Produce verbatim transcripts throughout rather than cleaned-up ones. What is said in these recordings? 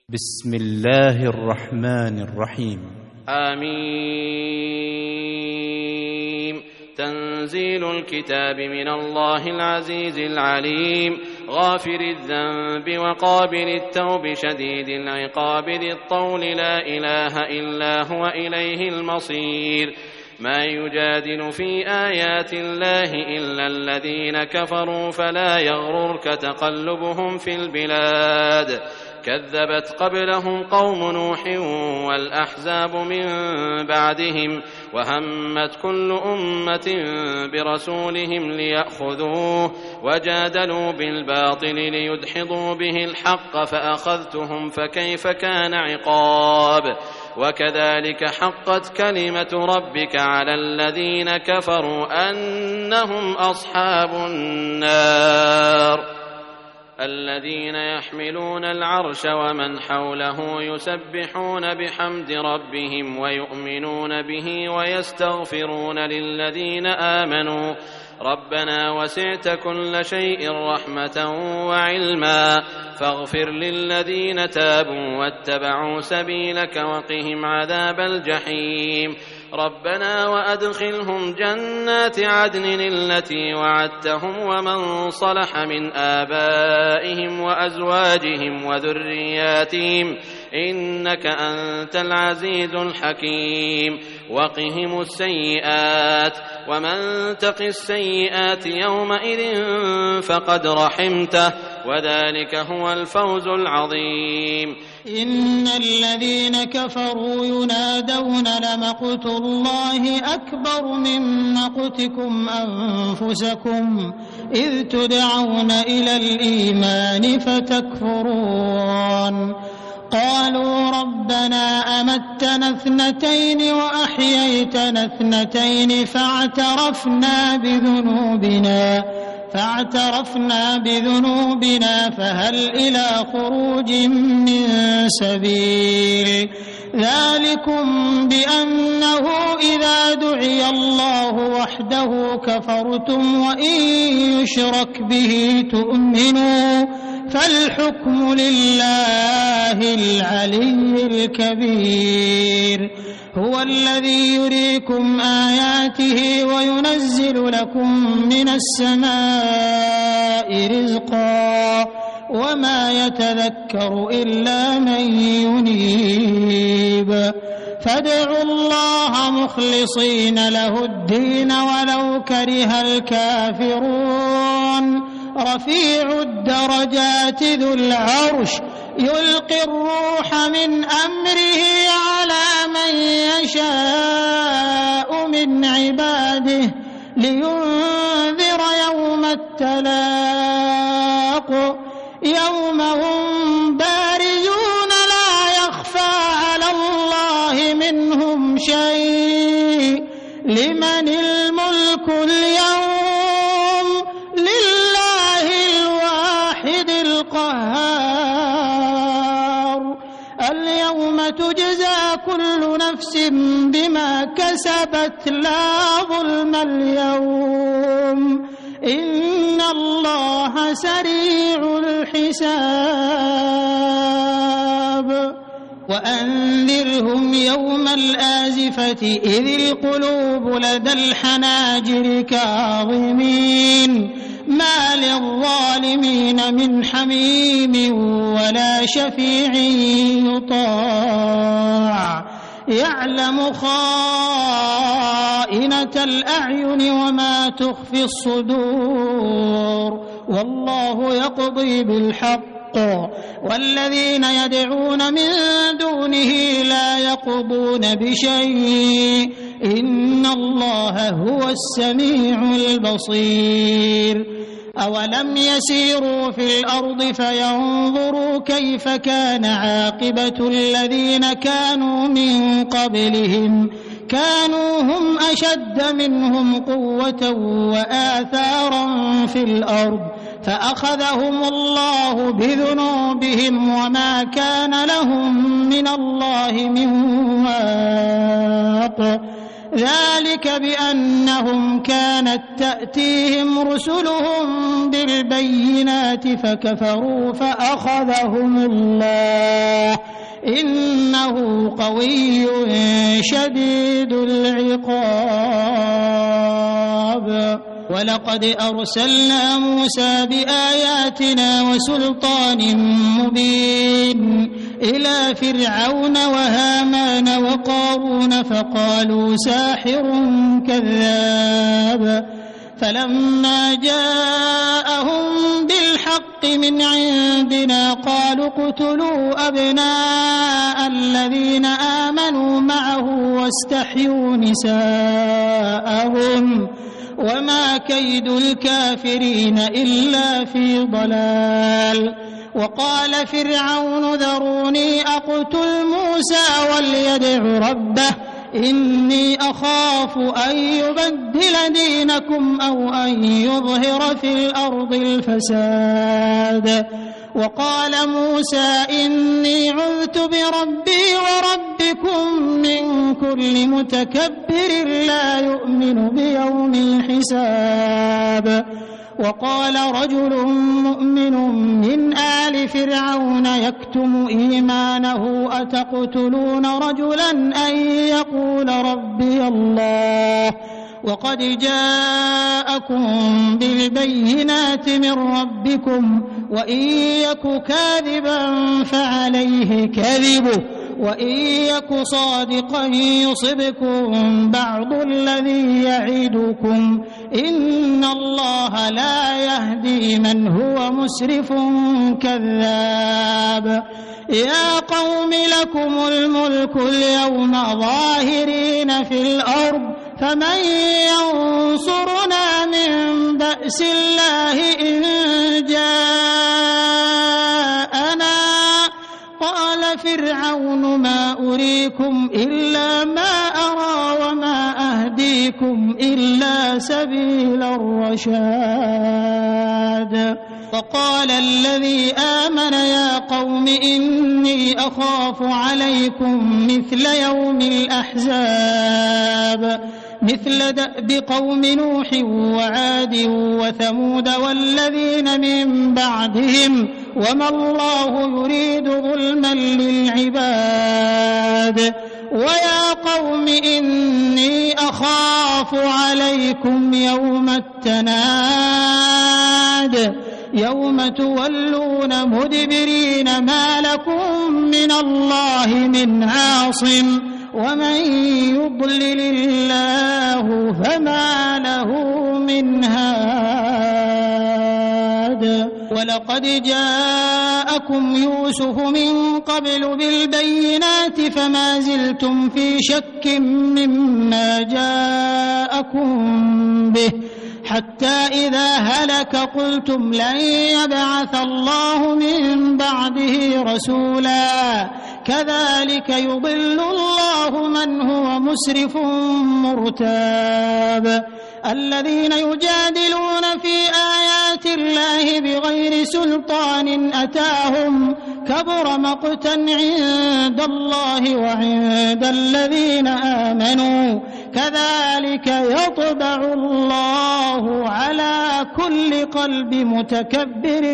بسم الله الرحمن الرحيم. آمين. تنزيل الكتاب من الله العزيز العليم، غافر الذنب وقابل التوب شديد العقاب ذي الطول، لا إله إلا هو إليه المصير. ما يجادل في آيات الله إلا الذين كفروا، فلا يغررك تقلبهم في البلاد. كذبت قبلهم قوم نوح والأحزاب من بعدهم، وهمت كل أمة برسولهم ليأخذوه، وجادلوا بالباطل ليدحضوا به الحق، فأخذتهم فكيف كان عقاب. وكذلك حقت كلمة ربك على الذين كفروا أنهم أصحاب النار. الذين يحملون العرش ومن حوله يسبحون بحمد ربهم ويؤمنون به ويستغفرون للذين آمنوا ربنا وسعت كل شيء رحمة وعلما، فاغفر للذين تابوا واتبعوا سبيلك وقهم عذاب الجحيم. ربنا وأدخلهم جنات عدن التي وعدتهم ومن صلح من آبائهم وأزواجهم وذرياتهم إنك أنت العزيز الحكيم. وقهم السيئات، ومن تق السيئات يومئذ فقد رحمته، وذلك هو الفوز العظيم. إن الذين كفروا ينادون لمقت الله أكبر من مقتكم أنفسكم إذ تدعون إلى الإيمان فتكفرون. قالوا ربنا أمتنا اثنتين وأحييتنا اثنتين فاعترفنا بذنوبنا فاعترفنا بذنوبنا فهل إلى خروج من سبيل. ذلكم بأنه إذا دعي الله وحده كفرتم وإن يشرك به تؤمنوا، فالحكم لله العلي الكبير. هو الذي يريكم آياته وينزل لكم من السماء رزقا، وما يتذكر إلا من ينيب. فادعوا الله مخلصين له الدين ولو كره الكافرون. رفيع الدرجات ذو العرش يلقي الروح من أمره على من يشاء من عباده لينذر يوم التلاق، يوم هم بارزون لا يخفى على الله منهم شيء. لمن الملك اليوم؟ لله الواحد القهار. اليوم تجزى كل نفس بما كسبت لا ظلم اليوم، إن الله سريع الحساب. وأنذرهم يوم الآزفة إذ القلوب لدى الحناجر كاظمين، ما للظالمين من حميم ولا شفيع يطاع. يعلم خائنة الأعين وما تخفي الصدور، والله يقضي بالحق والذين يدعون من دونه لا يقضون بشيء، إن الله هو السميع البصير. أولم يسيروا في الأرض فينظروا كيف كان عاقبة الذين كانوا من قبلهم، كانوا هم أشد منهم قوة وآثارا في الأرض، فأخذهم الله بذنوبهم وما كان لهم من الله من واق. ذلك بأنهم كانت تأتيهم رسلهم بالبينات فكفروا فأخذهم الله إنه قوي شديد العقاب. ولقد أرسلنا موسى بآياتنا وسلطان مبين إلى فرعون وهامان وقارون فقالوا ساحر كذاب، فلما جاءهم بالحق من عندنا قالوا اقتلوا أبناء الذين آمنوا معه واستحيوا نساءهم وما كيد الكافرين إلا في ضلال. وقال فرعون ذروني أقتل موسى وليدع ربه إني أخاف أن يبدل دينكم أو أن يظهر في الأرض الفساد. وقال موسى إني عذت بربي وربكم من كل متكبر لا يؤمن بيوم الحساب. وقال رجل مؤمن من آل فرعون يكتم إيمانه أتقتلون رجلا أن يقول ربي الله وقد جاءكم بالبينات من ربكم وإن يك كاذبا فعليه كذبه وإن يك صادقا يصبكم بعض الذي يعدكم إن الله لا يهدي من هو مسرف كذاب. يا قوم لكم الملك اليوم ظاهرين في الأرض فمن ينصرنا من بأس الله إن جاءنا. قال فرعون ما أريكم إلا ما أرى وما أهديكم إلا سبيل الرشاد. وقال الذي آمن يا قوم إني أخاف عليكم مثل يوم الأحزاب مثل دأب قوم نوح وعاد وثمود والذين من بعدهم وما الله يريد ظلما للعباد. ويا قوم إني أخاف عليكم يوم التناد يوم تولون مدبرين ما لكم من الله من عاصم ومن يضلل الله فما له من هاد. ولقد جاءكم يوسف من قبل بالبينات فما زلتم في شك مما جاءكم به حتى إذا هلك قلتم لن يبعث الله من بعده رسولا كذلك يضل الله من هو مسرف مرتاب. الذين يجادلون في آيات الله بغير سلطان أتاهم كبر مقتا عند الله وعند الذين آمنوا كذلك يطبع الله على كل قلب متكبر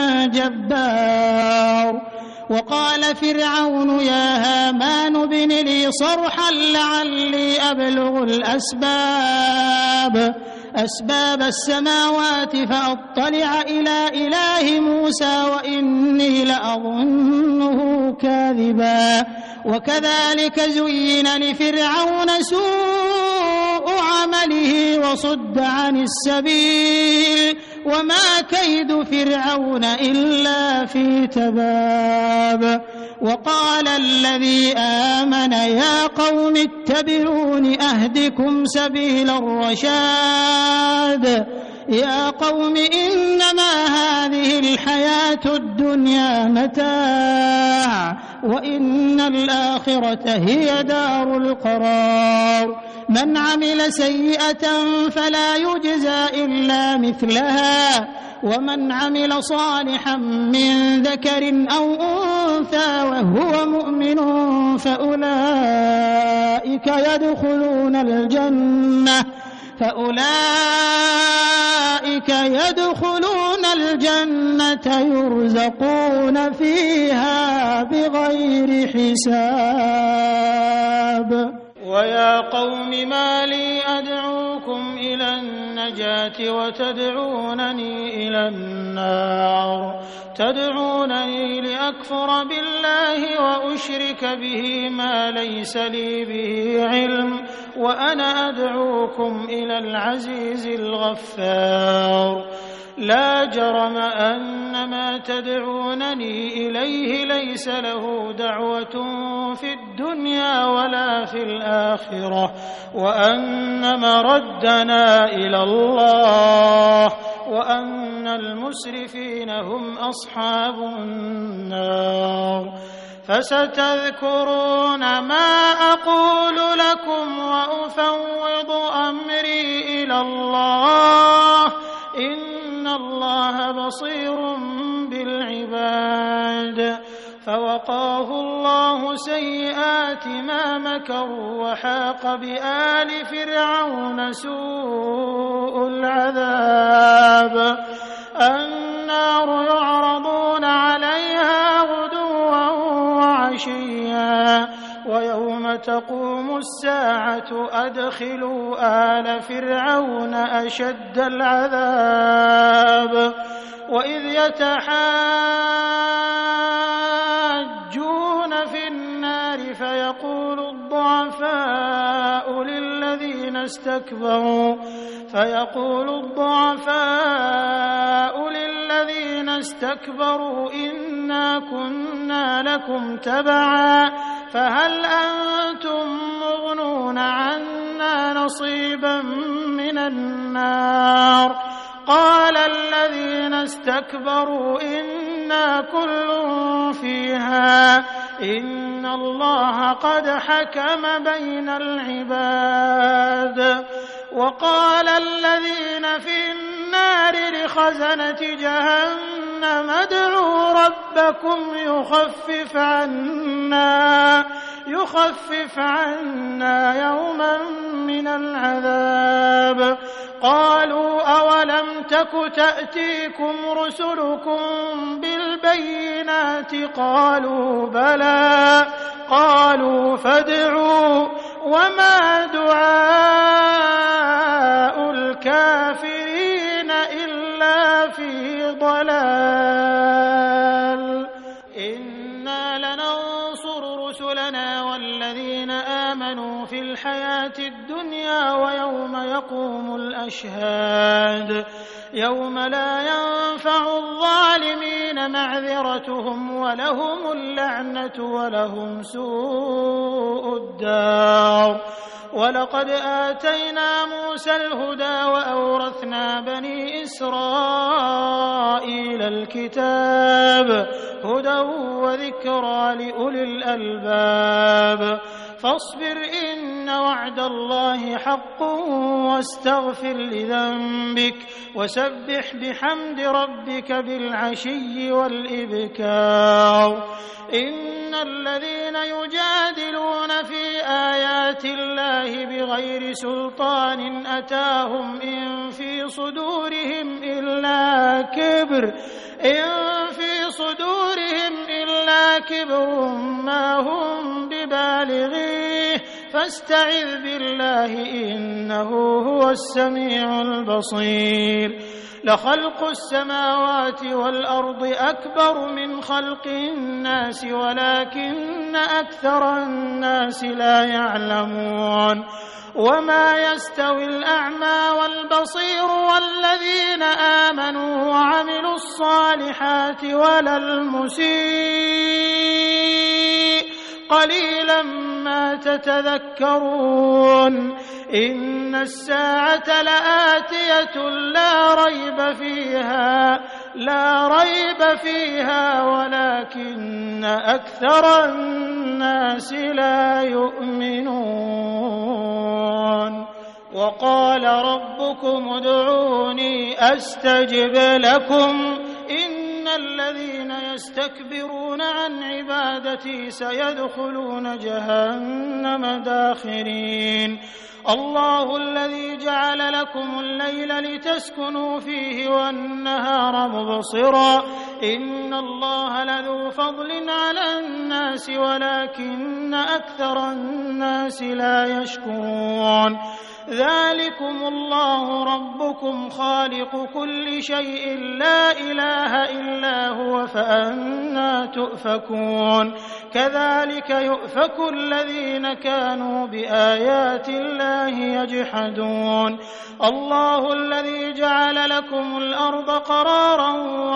جبار. وقال فرعون يا هامان ابن لي صرحا لعلي أبلغ الأسباب أسباب السماوات فأطلع إلى إله موسى وإني لأظنه كاذبا. وكذلك زين لفرعون سوء عمله وصد عن السبيل وما كيد فرعون إلا في تباب. وقال الذي آمن يا قوم اتبعون أهدكم سبيل الرشاد. يا قوم إنما هذه الحياة الدنيا متاع وإن الآخرة هي دار القرار. من عمل سيئة فلا يجزى إلا مثلها ومن عمل صالحا من ذكر أو أنثى وهو مؤمن فأولئك فأولئك يدخلون الجنة فأولئك يدخلون الجنة يرزقون فيها بغير حساب. ويا قوم ما لي أدعوكم إلى النجاة وتدعونني إلى النار تدعونني لأكفر بالله وأشرك به ما ليس لي به علم وأنا أدعوكم إلى العزيز الغفار. لا جرم أن ما تدعونني إليه ليس له دعوة في الدنيا ولا في الآخرة وأن مردنا إلى الله وأن المسرفين هم أصحاب النار. فستذكرون ما أقول لكم وأفوض أمري إلى الله إن الله بصير بالعباد. فوقاه الله سيئات ما مكروا وحاق بآل فرعون سوء العذاب. النار يعرضون عليها غدوا وعشيا ويوم تقوم الساعة أدخلوا آل فرعون أشد العذاب. وإذ يتحاجون في النار فيقول الضعفاء للذين استكبروا فيقول الضعفاء للذين استكبروا إنا كنا لكم تبعا فهل أنتم مغنون عنا نصيبا من النار. قال الذين استكبروا إنا كل فيها إن الله قد حكم بين العباد. وقال الذين في النار لخزنة جهنم ادعوا ربكم يخفف عنا يخفف عنا يوما من العذاب. قالوا أولم تك تأتيكم رسلكم بالبينات قالوا بلى قالوا فادعوا وما دعاء الكافرين إلا في ضلال. إنا لننصر رسلنا والذين آمنوا في الحياة الدنيا ويوم يقوم الأشهاد يوم لا ينفع الظالمين معذرتهم ولهم اللعنة ولهم سوء الدار. ولقد آتينا موسى الهدى وأورثنا بني إسرائيل الكتاب هدى وذكرى لأولي الألباب. فاصبر إن وعد الله حق واستغفر لذنبك وسبح بحمد ربك بالعشي والإبكار. إن الذين يجادلون في آيات الله بغير سلطان أتاهم إن في صدورهم إلا كبر إن في صدورهم إلا كبر ما هم ببالغيه فاستعذ بالله إنه هو السميع البصير. لخلق السماوات والأرض أكبر من خلق الناس ولكن أكثر الناس لا يعلمون. وما يستوي الأعمى والبصير والذين آمنوا وعملوا الصالحات ولا المسيء قليلا ما تتذكرون. إن الساعة لآتية لا ريب فيها لا ريب فيها ولكن أكثر الناس لا يؤمنون. وقال ربكم ادعوني أستجب لكم إن الذين يستكبرون عن عبادتي سيدخلون جهنم داخرين الله الذي جعل لكم الليل لتسكنوا فيه والنهار مبصرا إن الله لذو فضل على الناس ولكن أكثر الناس لا يشكرون ذلكم الله ربكم خالق كل شيء لا إله إلا هو فأنى تؤفكون كذلك يؤفك الذين كانوا بآيات الله يجحدون الله الذي جعل لكم الأرض قرارا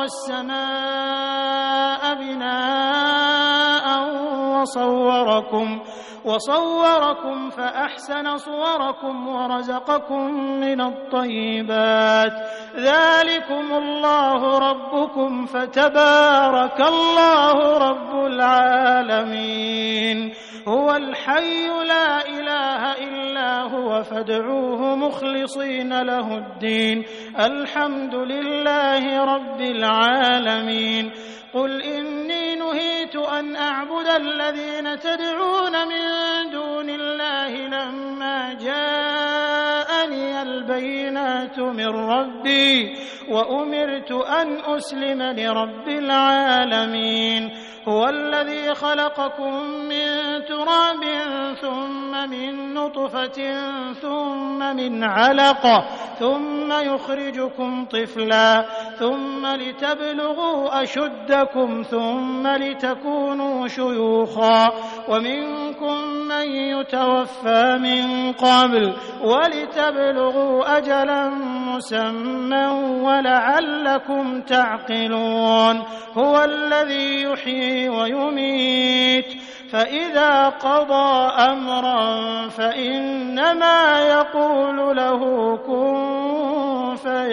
والسماء بناء وصوركم وصوركم فأحسن صوركم ورزقكم من الطيبات ذلكم الله ربكم فتبارك الله رب العالمين هو الحي لا إله إلا هو فادعوه مخلصين له الدين الحمد لله رب العالمين قل إني نهيت أن أعبد الذين تدعون من دون الله لما جاءني البينات من ربي وأمرت أن أسلم لرب العالمين هو الذي خلقكم من تراب ثم من نطفة ثم من علقة ثم يخرجكم طفلا ثم لتبلغوا أشدكم ثم لتكونوا شيوخا ومنكم من يتوفى من قبل ولتبلغوا أجلا مسمى ولعلكم تعقلون هو الذي يحيي ويميت فإذا قضى أمرا فإنما يقول له كن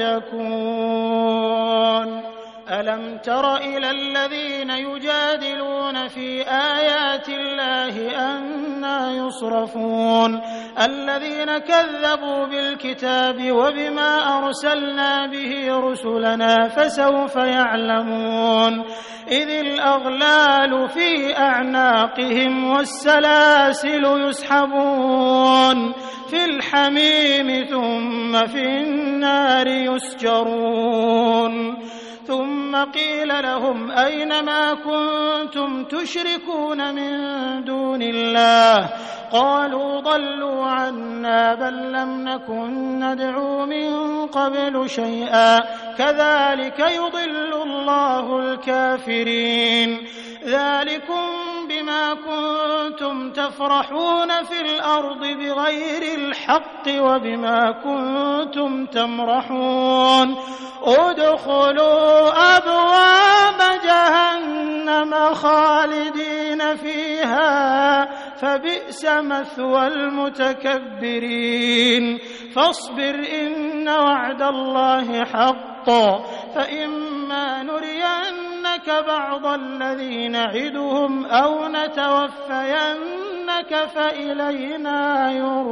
فيكون ألم تر إلى الذين يجادلون في آيات الله أنى يصرفون الذين كذبوا بالكتاب وبما أرسلنا به رسلنا فسوف يعلمون إذ الأغلال في أعناقهم والسلاسل يسحبون في الحميم ثم في النار يسجرون ثم قيل لهم أين ما كنتم تشركون من دون الله قالوا ضلوا عنا بل لم نكن ندعو من قبل شيئا كذلك يضل الله الكافرين ذلكم بما كنتم تفرحون في الأرض بغير الحق وبما كنتم تمرحون ادخلوا أبواب جهنم خالدين فيها فبئس مثوى المتكبرين فاصبر إن وعد الله حق فإما نرينك بعض الذي نعدهم أو نتوفينك فإلينا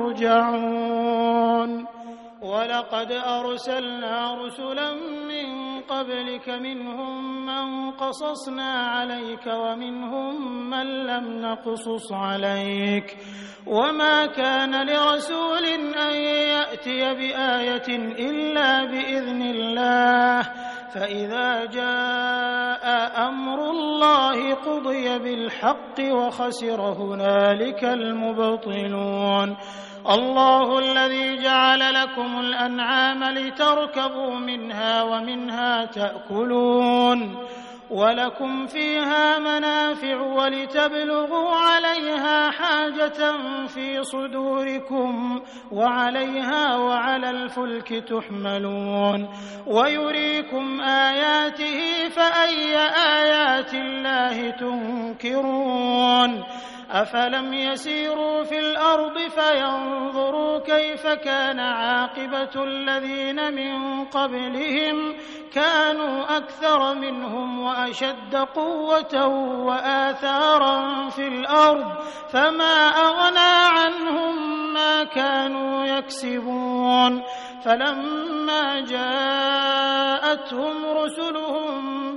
يرجعون ولقد أرسلنا رسلا من قبلك منهم من قصصنا عليك ومنهم من لم نقصص عليك وما كان لرسول أن يأتي بآية إلا بإذن الله فإذا جاء أمر الله قضي بالحق وخسر هنالك المبطلون الله الذي جعل لكم الأنعام لتركبوا منها ومنها تأكلون ولكم فيها منافع ولتبلغوا عليها حاجة في صدوركم وعليها وعلى الفلك تحملون ويريكم آياته فأي آيات الله تنكرون أفلم يسيروا في الأرض فينظروا كيف كان عاقبة الذين من قبلهم كانوا أكثر منهم وأشد قوة وآثارا في الأرض فما أغنى عنهم ما كانوا يكسبون فلما جاءتهم رسلهم بالبينات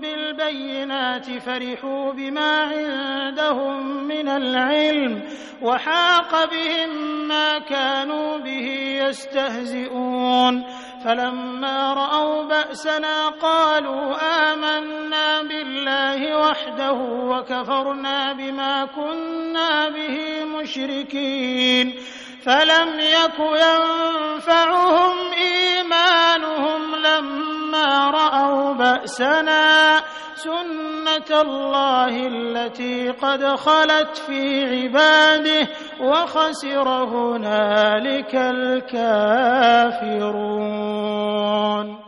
بالبينات فرحوا بما عندهم من العلم وحاق بهم ما كانوا به يستهزئون فلما رأوا بأسنا قالوا آمنا بالله وحده وكفرنا بما كنا به مشركين فلم يك ينفعهم إيمانهم لما رأوا بأسنا سنة الله التي قد خلت في عباده وخسر هنالك الكافرون.